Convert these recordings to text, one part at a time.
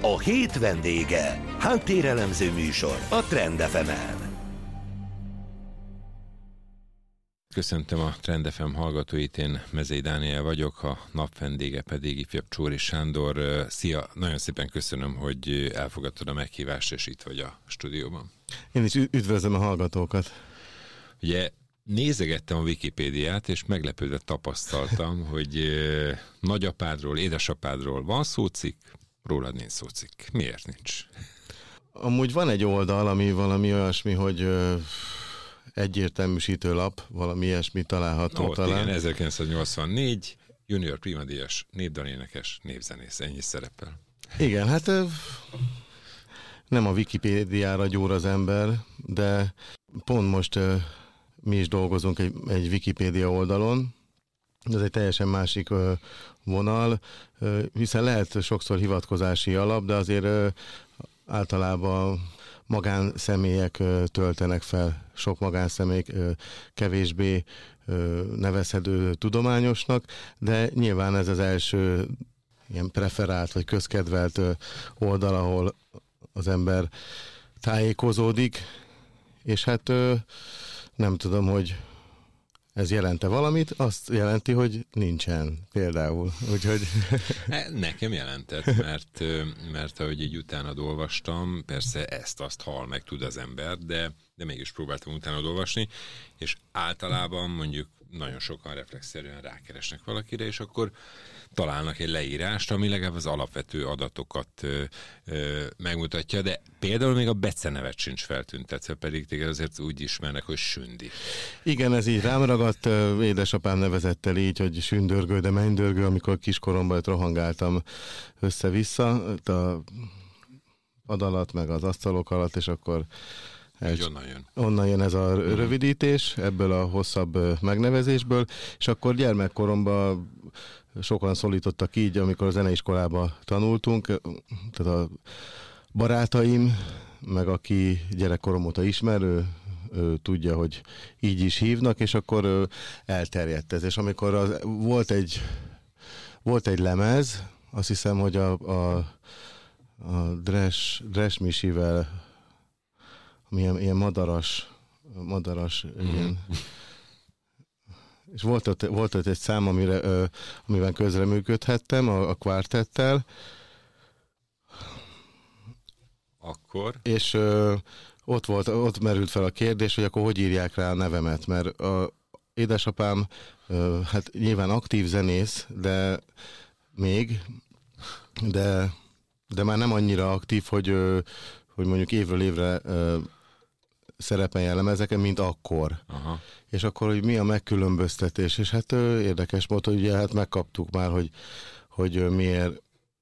A hét vendége. Háttérelemző műsor a Trend FM-en. Köszöntöm a Trend FM hallgatóit, én Mezei Dániel vagyok, a nap vendége pedig ifjabb Csóri Sándor. Szia, nagyon szépen köszönöm, hogy elfogadtad a meghívást, és itt vagy a stúdióban. Én is üdvözlöm a hallgatókat. Ugye nézegettem a Wikipédiát, és meglepődve tapasztaltam, hogy nagyapádról, édesapádról van szócikk, rólad nincs szócikk. Miért nincs? Amúgy van egy oldal, ami valami olyasmi, hogy egyértelműsítő lap, valami ilyesmi található talán. Igen, 1984, junior primadíjas, népdalénekes, népzenész, ennyi szerepel. Igen, hát nem a Wikipédiára gyúr az ember, de pont most mi is dolgozunk egy Wikipédia oldalon, ez egy teljesen másik vonal, hiszen lehet sokszor hivatkozási alap, de azért általában magánszemélyek töltenek fel, sok magánszemély kevésbé nevezhető tudományosnak, de nyilván ez az első ilyen preferált vagy közkedvelt oldal, ahol az ember tájékozódik, és hát nem tudom, hogy ez jelente valamit, azt jelenti, hogy nincsen például. Úgyhogy... Nekem jelentett, mert ahogy így utána olvastam, persze ezt-azt hall meg tud az ember, de mégis próbáltam utána olvasni, és általában mondjuk nagyon sokan reflexzerűen rákeresnek valakire, és akkor találnak egy leírást, ami legalább az alapvető adatokat megmutatja, de például még a becenevet sincs feltüntetve, pedig téged azért úgy ismernek, hogy Sündi. Igen, ez így rám ragadt, édesapám nevezett el így, hogy sündörgő, de mennydörgő, amikor kiskoromban rohangáltam össze-vissza, a pad alatt, meg az asztalok alatt, és akkor onnan jön ez a rövidítés, ebből a hosszabb megnevezésből, és akkor gyermekkoromban sokan szólítottak így, amikor a zeneiskolába tanultunk, tehát a barátaim, meg aki gyerekkorom óta ismer, ő tudja, hogy így is hívnak, és akkor elterjedt ez. És amikor volt egy lemez, azt hiszem, hogy a Dres Misivel, ilyen madaras ilyen. És volt ott egy szám, amiben közreműködhettem, a kvártettel. Akkor? És ott merült fel a kérdés, hogy akkor hogy írják rá a nevemet, mert édesapám hát nyilván aktív zenész, de már nem annyira aktív, hogy mondjuk évről évre szerepeljen lemezeken, mint akkor. Aha. És akkor, hogy mi a megkülönböztetés, és hát érdekes volt, hogy ugye hát megkaptuk már, hogy miért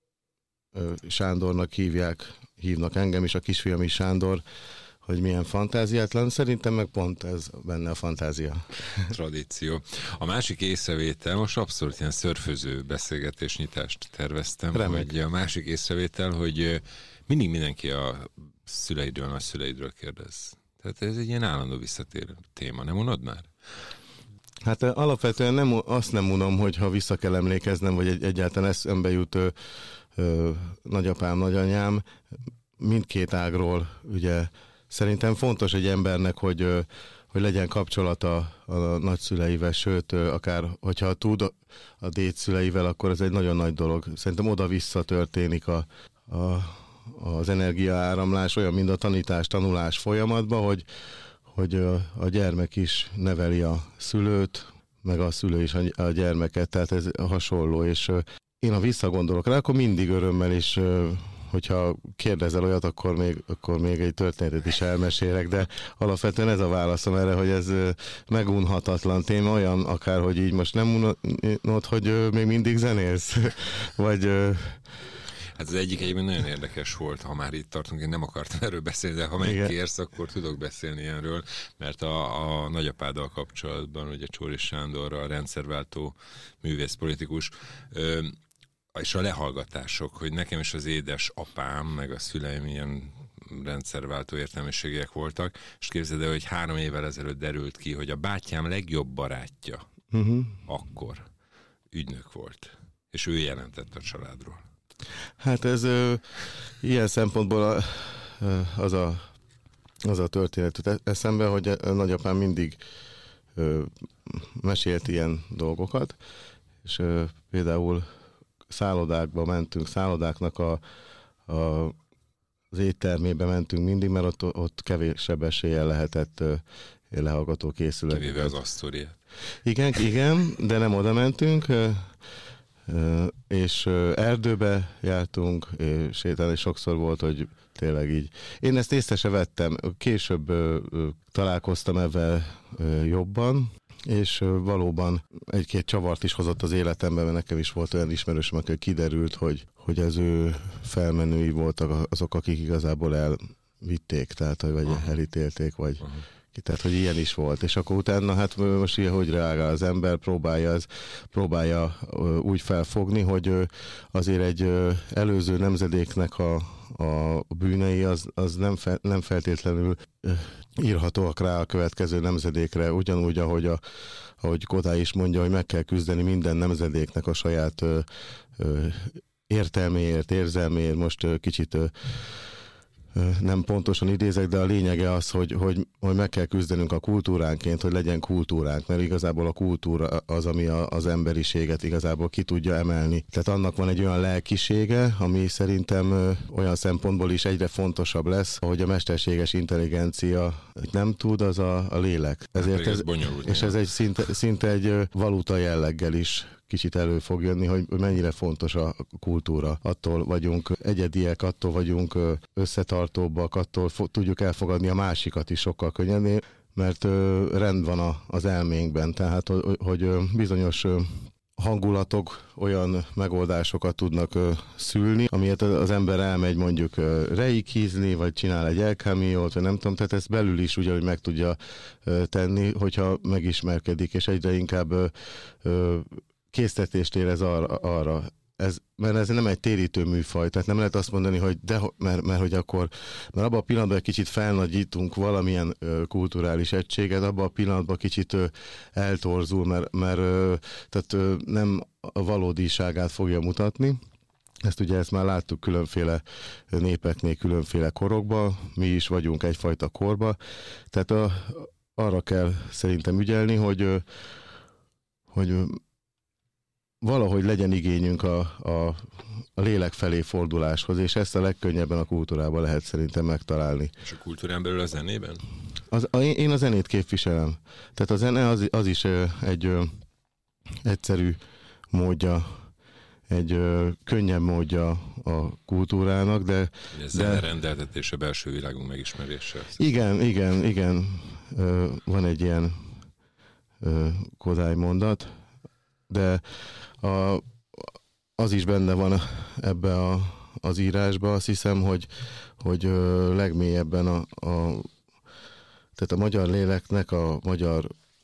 Sándornak hívnak engem is, a kisfiam is Sándor, hogy milyen fantáziátlan, szerintem meg pont ez benne a fantázia. Tradíció. A másik észrevétel, most abszolút ilyen szörföző beszélgetésnyitást terveztem, Remek. hogy a másik észrevétel, hogy mindig mindenki a szüleidről, nagyszüleidről kérdez. Tehát ez egy ilyen állandó visszatérő téma, nem unod már? Hát alapvetően azt nem unom, hogyha vissza kell emlékeznem, vagy egyáltalán eszembe jut nagyapám, nagyanyám, mindkét ágról, ugye szerintem fontos egy embernek, hogy legyen kapcsolata a nagyszüleivel, sőt, akár hogyha tud a dédszüleivel, akkor ez egy nagyon nagy dolog. Szerintem oda-vissza történik az energiaáramlás, olyan, mint a tanulás folyamatban, hogy a gyermek is neveli a szülőt, meg a szülő is a gyermeket, tehát ez hasonló, és én ha visszagondolok rá, akkor mindig örömmel is, hogyha kérdezel olyat, akkor még egy történetet is elmesélek, de alapvetően ez a válaszom erre, hogy ez megunhatatlan téma, olyan akár, hogy így most nem unod, hogy még mindig zenélsz, vagy... Hát az egyik egyébként nagyon érdekes volt, ha már itt tartunk, én nem akartam erről beszélni, de ha megkérsz, akkor tudok beszélni ilyenről, mert a nagyapáddal kapcsolatban, ugye Csóri Sándorral, rendszerváltó művészpolitikus, és a lehallgatások, hogy nekem is az édes apám, meg a szüleim ilyen rendszerváltó értelmiségiek voltak, és képzeld el, hogy 3 évvel ezelőtt derült ki, hogy a bátyám legjobb barátja akkor ügynök volt, és ő jelentett a családról. Hát ez ilyen szempontból az a történet jut eszembe, hogy nagyapám mindig mesélt ilyen dolgokat, és például szállodákba mentünk, szállodáknak az éttermébe mentünk mindig, mert ott kevésebb eséllyel lehetett lehallgató készület. Kivéve az Asztóriát. Igen, de nem oda mentünk, és erdőbe jártunk, sétálni sokszor volt, hogy tényleg így. Én ezt észre se vettem, később találkoztam ebben jobban, és valóban egy-két csavart is hozott az életemben, mert nekem is volt olyan ismerősöm, aki kiderült, hogy az ő felmenői voltak azok, akik igazából elvitték, tehát vagy elítélték, vagy tehát, hogy ilyen is volt. És akkor utána, hát most ilyen, hogy reagál az ember, próbálja úgy felfogni, hogy azért egy előző nemzedéknek a bűnei az nem feltétlenül írhatóak rá a következő nemzedékre, ugyanúgy, ahogy Kodály is mondja, hogy meg kell küzdeni minden nemzedéknek a saját értelméért, érzelméért. Most kicsit nem pontosan idézek, de a lényege az, hogy meg kell küzdenünk a kultúránként, hogy legyen kultúránk, mert igazából a kultúra az, ami az emberiséget igazából ki tudja emelni. Tehát annak van egy olyan lelkisége, ami szerintem olyan szempontból is egyre fontosabb lesz, hogy a mesterséges intelligencia nem tud, az a lélek. Ezért ez bonyolult. És ez egy szinte egy valuta jelleggel is kicsit elő fog jönni, hogy mennyire fontos a kultúra. Attól vagyunk egyediek, attól vagyunk összetartóbbak, attól tudjuk elfogadni a másikat is sokkal könnyedén, mert rend van az elménkben. Tehát, hogy bizonyos hangulatok olyan megoldásokat tudnak szülni, amilyet az ember elmegy mondjuk reikizni, vagy csinál egy elkámiót, vagy nem tudom, tehát ezt belül is ugyanúgy meg tudja tenni, hogyha megismerkedik, és egyre inkább késztetést érez arra. Mert ez nem egy térítő műfaj, tehát nem lehet azt mondani, hogy mert hogy akkor, mert abban a pillanatban egy kicsit felnagyítunk valamilyen kulturális egységet, abban a pillanatban kicsit eltorzul, mert tehát nem a valódiságát fogja mutatni. Ezt már láttuk különféle népeknél, különféle korokban, mi is vagyunk egyfajta korba, tehát arra kell szerintem ügyelni, hogy valahogy legyen igényünk a lélek felé forduláshoz, és ezt a legkönnyebben a kultúrában lehet szerintem megtalálni. És a kultúrán belül a zenében? Én a zenét képviselem. Tehát a zene az is egy egyszerű módja, egy könnyebb módja a kultúrának, de... A zene rendeltetése belső világunk megismerése. Igen. Van egy ilyen Kodály mondat, de az is benne van ebbe az írásba, azt hiszem, hogy legmélyebben tehát a magyar léleknek, a magyar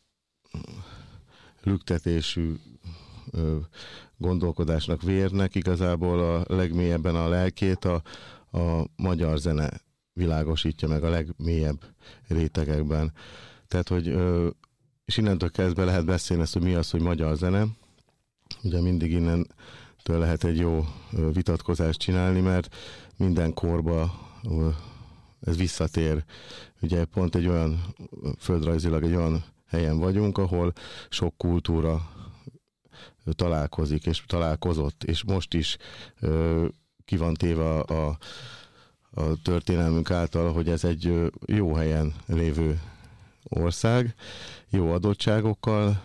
lüktetésű gondolkodásnak, vérnek igazából a legmélyebben a lelkét a magyar zene világosítja meg a legmélyebb rétegekben. Tehát, hogy és innentől kezdve lehet beszélni ezt, hogy mi az, hogy magyar zene. Ugye mindig innentől lehet egy jó vitatkozást csinálni, mert minden korba ez visszatér. Ugye pont egy olyan földrajzilag egy olyan helyen vagyunk, ahol sok kultúra találkozik, és találkozott, és most is ki van téve a történelmünk által, hogy ez egy jó helyen lévő ország, jó adottságokkal,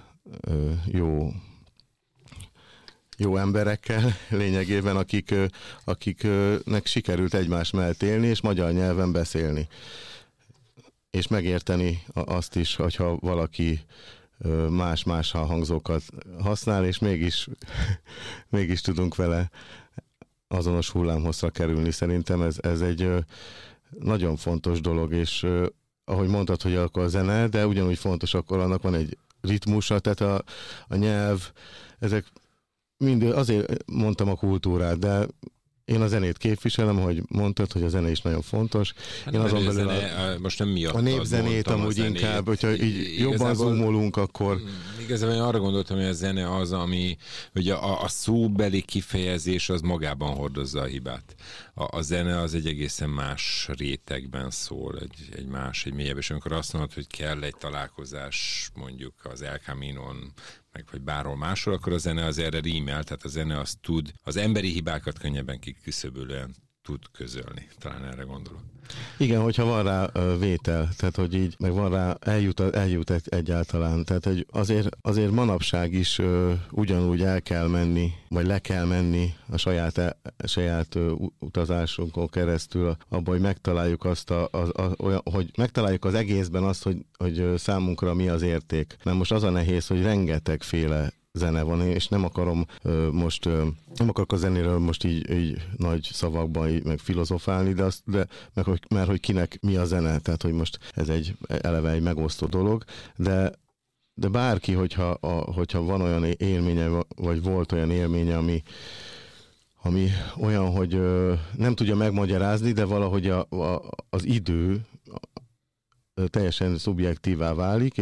jó emberekkel lényegében, akiknek sikerült egymás mellett élni, és magyar nyelven beszélni. És megérteni azt is, hogyha valaki más hangzókat használ, és mégis tudunk vele azonos hullámhosszra kerülni. Szerintem ez egy nagyon fontos dolog, és ahogy mondtad, hogy akkor a zene, de ugyanúgy fontos, akkor annak van egy ritmusa, tehát a nyelv, ezek mind, azért mondtam a kultúrát, de én a zenét képviselem, hogy mondtad, hogy a zene is nagyon fontos. Hát én azon belül most nem miatt a népzenét amúgy inkább, hogyha így jobban zoomolunk, akkor... Igazából én arra gondoltam, hogy a zene az, ami ugye a szóbeli kifejezés az magában hordozza a hibát. A zene az egy egészen más rétegben szól, egy más, egy mélyebb, és amikor azt mondod, hogy kell egy találkozás mondjuk az El Caminon, meg vagy bárhol máshol, akkor a zene az erre rímel, tehát a zene az tud, az emberi hibákat könnyebben kiküszöbölően tud közölni. Talán erre gondolok. Igen, hogyha van rá vétel, tehát hogy így, meg van rá, eljut egyáltalán. Tehát hogy azért manapság is ugyanúgy el kell menni, vagy le kell menni a saját utazásunkon keresztül, abban, hogy megtaláljuk azt hogy megtaláljuk az egészben azt, hogy számunkra mi az érték. Mert most az a nehéz, hogy rengetegféle zene van, és nem akarok a zenéről most így nagy szavakban így, meg filozofálni, mert hogy kinek mi a zene, tehát hogy most ez eleve egy megosztó dolog, de bárki, hogyha van olyan élménye, vagy volt olyan élménye, ami olyan, hogy nem tudja megmagyarázni, de valahogy az idő teljesen szubjektívá válik,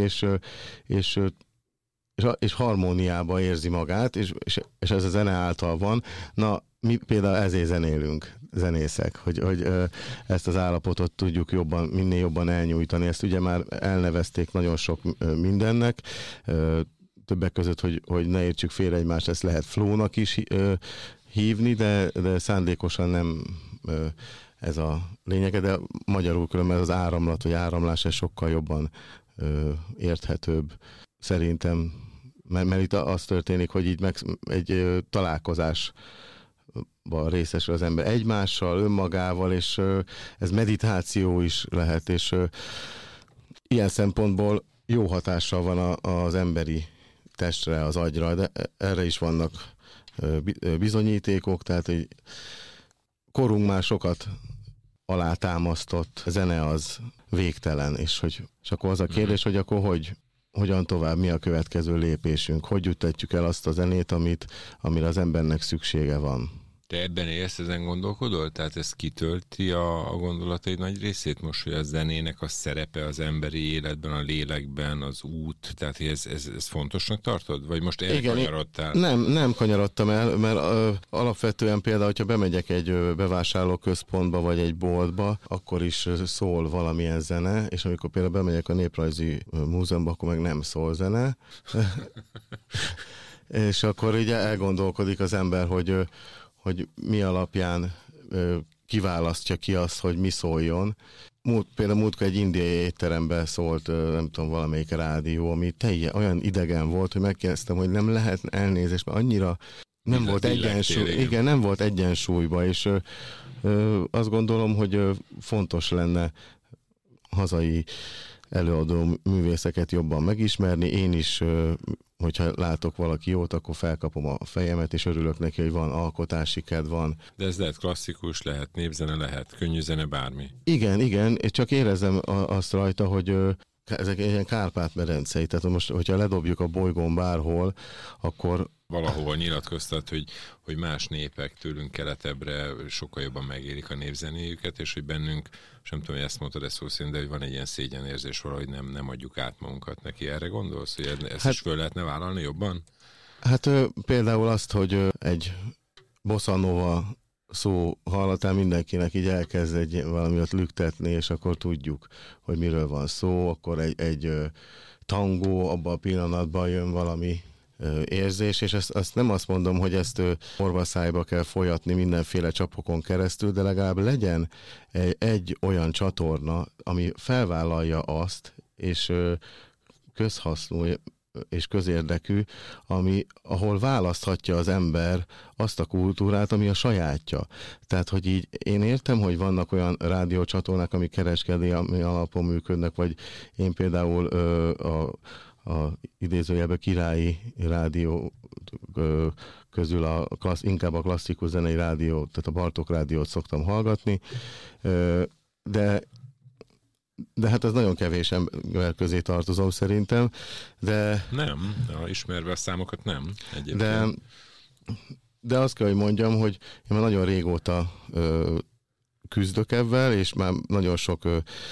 és harmóniába érzi magát, és ez a zene által van. Na, mi például ezért zenélünk, zenészek, hogy ezt az állapotot tudjuk minél jobban elnyújtani. Ezt ugye már elnevezték nagyon sok mindennek, többek között, hogy ne értsük félre egymást, ezt lehet flow-nak is hívni, de szándékosan nem ez a lényege, de magyarul különben az áramlat, vagy áramlás, ez sokkal jobban érthetőbb szerintem, mert itt az történik, hogy így egy találkozásban részesül az ember egymással, önmagával, és ez meditáció is lehet, és ilyen szempontból jó hatással van az emberi testre, az agyra, de erre is vannak bizonyítékok, tehát hogy korunk már sokat alátámasztott, a zene az végtelen, és akkor az a kérdés, hogy akkor hogyan tovább, mi a következő lépésünk, hogy juttatjuk el azt a zenét, amire az embernek szüksége van. Te ebben élsz, ezen gondolkodol? Tehát ez kitölti a gondolataid nagy részét most, hogy a zenének a szerepe az emberi életben, a lélekben, az út, tehát ez fontosnak tartod? Vagy most elkanyarodtál? Nem kanyarodtam el, mert alapvetően például, hogyha bemegyek egy bevásárlóközpontba, vagy egy boltba, akkor is szól valamilyen zene, és amikor például bemegyek a Néprajzi Múzeumba, akkor meg nem szól zene. És akkor ugye elgondolkodik az ember, hogy mi alapján kiválasztja ki azt, hogy mi szóljon. Például múltkor egy indiai étteremben szólt, nem tudom, valamelyik rádió, ami olyan idegen volt, hogy megkérdeztem, hogy nem lehet elnézést, mert annyira nem volt egyensúly. Igen, nem volt egyensúlyba, és azt gondolom, hogy fontos lenne hazai előadó művészeket jobban megismerni. Én is, hogyha látok valaki jót, akkor felkapom a fejemet, és örülök neki, hogy van alkotási kedv, van. De ez lehet klasszikus, lehet népzene, lehet könnyű zene, bármi. Igen, csak érezem azt rajta, hogy ezek ilyen Kárpát-medencei, tehát most, hogyha ledobjuk a bolygón bárhol, akkor valahol nyilatkoztat, hogy más népek tőlünk keletebbre sokkal jobban megérik a népzenéjüket, és hogy bennünk, sem tudom, hogy ezt mondtad szó szerint, de hogy van egy ilyen szégyenérzés valahogy nem adjuk át magunkat neki. Erre gondolsz, hogy ezt is föl lehetne vállalni jobban? Hát például azt, hogy egy bossa nova szó hallatán mindenkinek így elkezd valamiat lüktetni, és akkor tudjuk, hogy miről van szó, akkor egy tangó, abban a pillanatban jön valami érzés, és azt nem azt mondom, hogy ezt orvaszájba kell folyatni mindenféle csapokon keresztül, de legalább legyen egy olyan csatorna, ami felvállalja azt, és közhasznú és közérdekű, ahol választhatja az ember azt a kultúrát, ami a sajátja. Tehát, hogy így én értem, hogy vannak olyan rádiócsatornák, ami kereskedelmi alapon működnek, vagy én például a idézőjelben királyi rádió közül inkább a klasszikus zenei rádió, tehát a Bartók rádiót szoktam hallgatni, de hát ez nagyon kevés ember közé tartozom szerintem, de... Nem, ismerve a számokat nem. De de azt kell, hogy mondjam, hogy én már nagyon régóta küzdök ebben, és már nagyon sok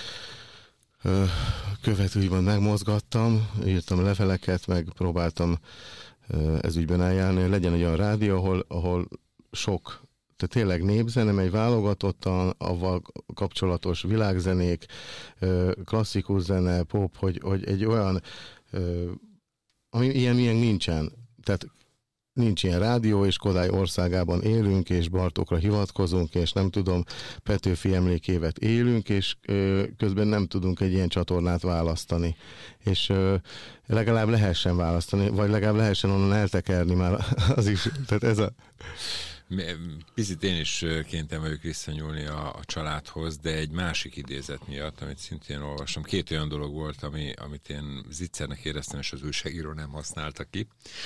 követőiben megmozgattam, írtam leveleket, meg próbáltam ez ügyben eljárni, hogy legyen egy olyan rádió, ahol sok, tehát tényleg népzene, egy válogatottan, avval kapcsolatos világzenék, klasszikus zene, pop, hogy egy olyan, ami ilyen nincsen. Tehát nincs ilyen rádió, és Kodály országában élünk, és Bartókra hivatkozunk, és nem tudom, Petőfi emlékévet élünk, és közben nem tudunk egy ilyen csatornát választani. És legalább lehessen választani, vagy legalább lehessen onnan eltekerni már az is. Tehát ez a... Picit én is kénytelen vagyok visszanyúlni a családhoz, de egy másik idézet miatt, amit szintén olvastam. 2 olyan dolog volt, amit én zicsernek éreztem, és az újságíró nem használta ki.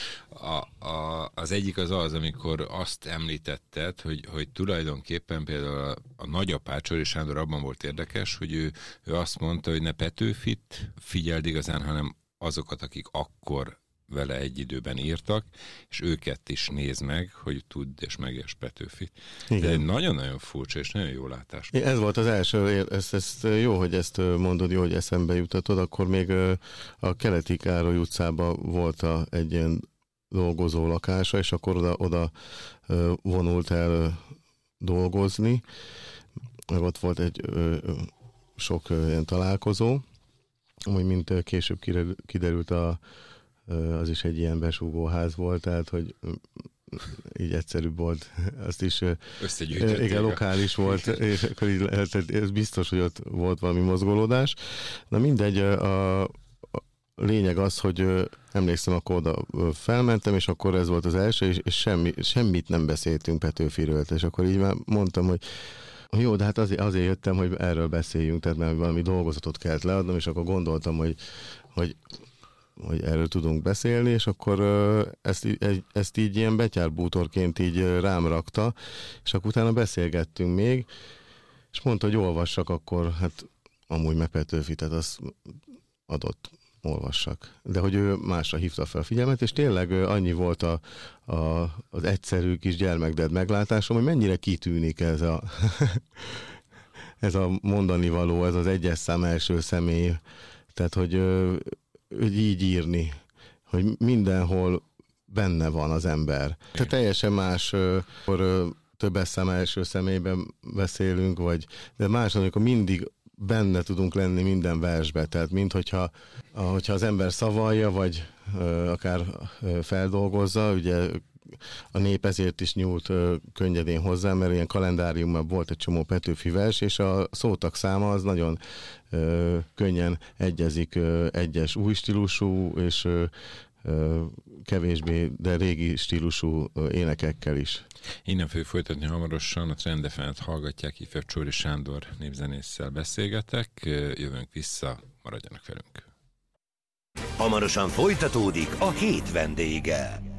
Az egyik az, amikor azt említetted, hogy tulajdonképpen például a nagyapád, Csory Sándor abban volt érdekes, hogy ő azt mondta, hogy ne Petőfit figyeld igazán, hanem azokat, akik akkor vele egy időben írtak, és őket is nézd meg, hogy tudd és megérts Petőfit. De egy nagyon-nagyon furcsa és nagyon jó látás. Ez volt az első, ezt jó, hogy ezt mondod, jó, hogy eszembe jutatod, akkor még a Keleti Károly utcában volt egy ilyen dolgozó lakása, és akkor oda vonult el dolgozni, meg ott volt egy sok ilyen találkozó, amúgy mint később kiderült az is egy ilyen besúgóház volt, tehát, hogy így egyszerűbb volt, azt is igen, lokális volt, és akkor így lehetett, ez biztos, hogy ott volt valami mozgolódás. Na mindegy, a lényeg az, hogy emlékszem, akkor oda felmentem, és akkor ez volt az első, és semmit nem beszéltünk Petőfiről, és akkor így már mondtam, hogy jó, de hát azért jöttem, hogy erről beszéljünk, tehát mert valami dolgozatot kellett leadnom, és akkor gondoltam, hogy erről tudunk beszélni, és akkor ezt így ilyen betyárbútorként így rám rakta, és akkor utána beszélgettünk még, és mondta, hogy olvassak, akkor hát amúgy meg Petőfi, tehát azt adott, olvassak. De hogy ő másra hívta fel a figyelmet, és tényleg annyi volt az egyszerű kis gyermekded meglátásom, hogy mennyire kitűnik ez a mondani való, ez az egyes szám első személy, tehát hogy így írni, hogy mindenhol benne van az ember. Tehát teljesen más, akkor többes szám első személyben beszélünk, de más, amikor mindig benne tudunk lenni minden versbe, tehát hogyha az ember szavalja, vagy akár feldolgozza, ugye a nép ezért is nyúlt könnyedén hozzá, mert ilyen kalendáriumban volt egy csomó Petőfi vers, és a szótag száma az nagyon könnyen egyezik egyes új stílusú, és kevésbé, de régi stílusú énekekkel is. Innen fogjuk folytatni hamarosan, a Trend FM-et hallgatják, ifjabb Csory Sándor névzenésszel beszélgetek, jövünk vissza, maradjanak velünk. Hamarosan folytatódik a Hét vendége.